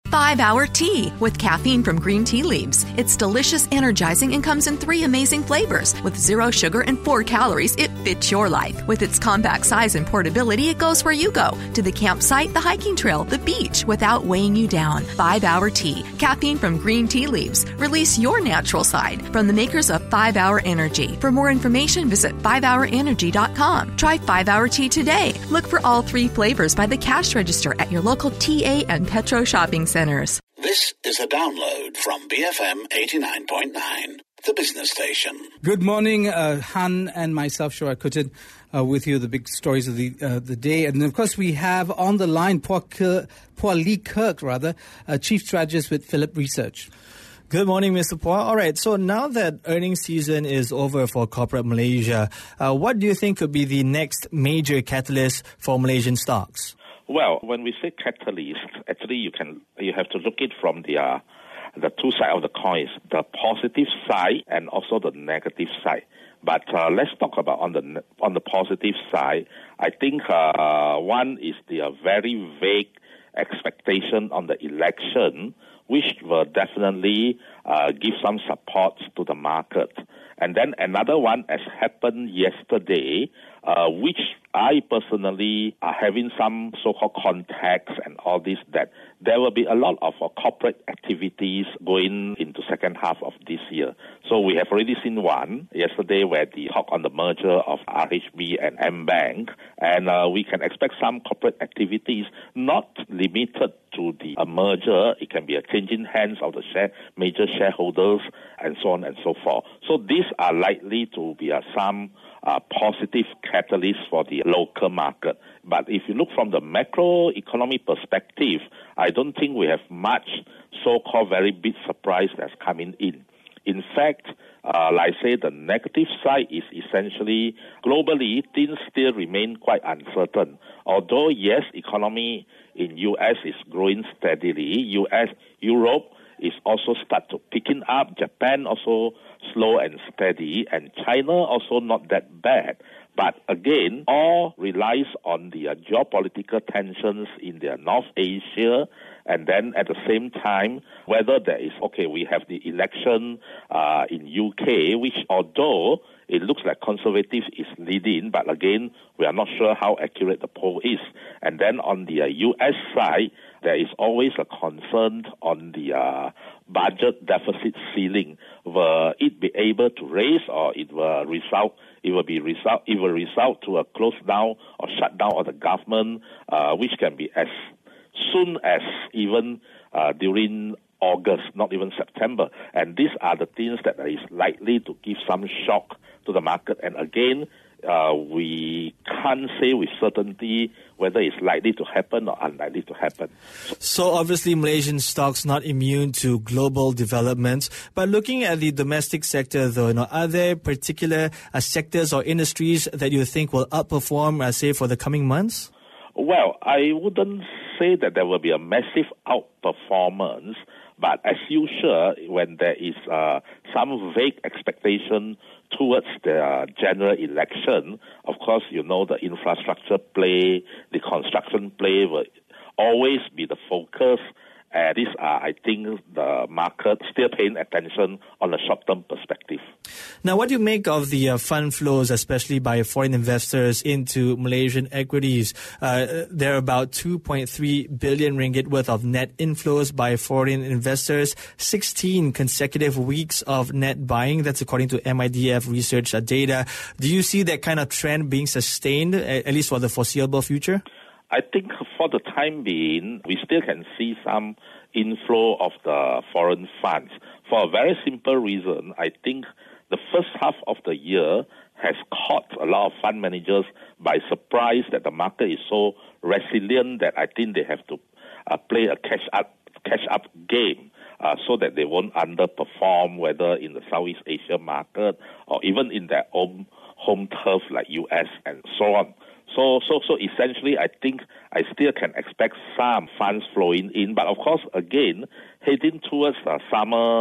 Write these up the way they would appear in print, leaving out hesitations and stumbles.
5-Hour Tea with caffeine from green tea leaves. It's delicious, energizing, and comes in 3 amazing flavors. With 0 sugar and 4 calories, it fits your life. With its compact size and portability, it goes where you go. To the campsite, the hiking trail, the beach, without weighing you down. 5-Hour Tea. Caffeine from green tea leaves. Release your natural side. From the makers of 5-Hour Energy. For more information, visit 5hourenergy.com. Try 5-Hour Tea today. Look for all 3 flavors by the cash register at your local TA and Petro shopping centers. This is a download from BFM 89.9, the business station. Good morning, Han and myself, Shoaib Kuttin, with you, the big stories of the day. And of course, we have on the line Paul Lee Kirk, Chief Strategist with Phillip Research. Good morning, Mr. Phua. All right, so now that earnings season is over for corporate Malaysia, what do you think could be the next major catalyst for Malaysian stocks? Well, when we say catalyst, actually you have to look it from the 2 sides of the coins, the positive side and also the negative side. But let's talk about on the positive side. I think one is the very vague expectation on the election, which will definitely give some support to the market. And then another one has happened yesterday, which I personally are having some so-called contacts and all this, that there will be a lot of corporate activities going into second half of this year. So we have already seen one yesterday where the talk on the merger of RHB and M-Bank, and we can expect some corporate activities not limited to the merger. It can be a changing hands of the major shareholders and so on and so forth. So these are likely to be some positive catalyst for the local market. But if you look from the macroeconomic perspective, I don't think we have much so-called very big surprise that's coming in. In fact, like I say, the negative side is essentially globally things still remain quite uncertain. Although, yes, economy in U.S. is growing steadily, Europe is also start to picking up. Japan also slow and steady, and China also not that bad. But again, all relies on the geopolitical tensions in the North Asia, and then at the same time, whether there is, we have the election in UK, which although it looks like Conservative is leading, but again, we are not sure how accurate the poll is. And then on the US side, there is always a concern on the budget deficit ceiling. Will it be able to raise, or it will result to a close down or shut down of the government, which can be as soon as even during August, not even September. And these are the things that is likely to give some shock to the market. And again, we can't say with certainty whether it's likely to happen or unlikely to happen. So obviously Malaysian stocks not immune to global developments. But looking at the domestic sector though, are there particular sectors or industries that you think will outperform, say, for the coming months? Well, I wouldn't say that there will be a massive outperformance, but as usual, when there is some vague expectation towards the general election, of course, the infrastructure play, the construction play will always be the focus. These are, I think, the market still paying attention on a short-term perspective. Now, what do you make of the fund flows, especially by foreign investors into Malaysian equities? There are about 2.3 billion ringgit worth of net inflows by foreign investors, 16 consecutive weeks of net buying. That's according to MIDF research data. Do you see that kind of trend being sustained, at least for the foreseeable future? I think for the time being, we still can see some inflow of the foreign funds. For a very simple reason, I think the first half of the year has caught a lot of fund managers by surprise that the market is so resilient that I think they have to play a catch-up game so that they won't underperform, whether in the Southeast Asia market or even in their own home turf like US and so on. So essentially, I think I still can expect some funds flowing in. But of course, again, heading towards summer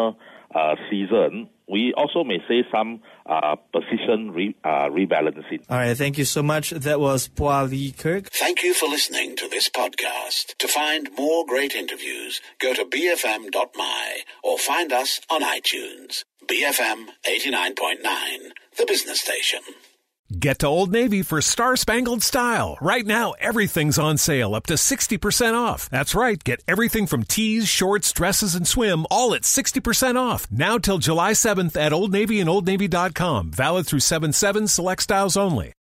season, we also may say some position rebalancing. All right, thank you so much. That was Pua Lee Kirk. Thank you for listening to this podcast. To find more great interviews, go to bfm.my or find us on iTunes. BFM 89.9, the business station. Get to Old Navy for Star-Spangled Style. Right now, everything's on sale, up to 60% off. That's right. Get everything from tees, shorts, dresses, and swim, all at 60% off. Now till July 7th at Old Navy and OldNavy.com. Valid through 7/7, select styles only.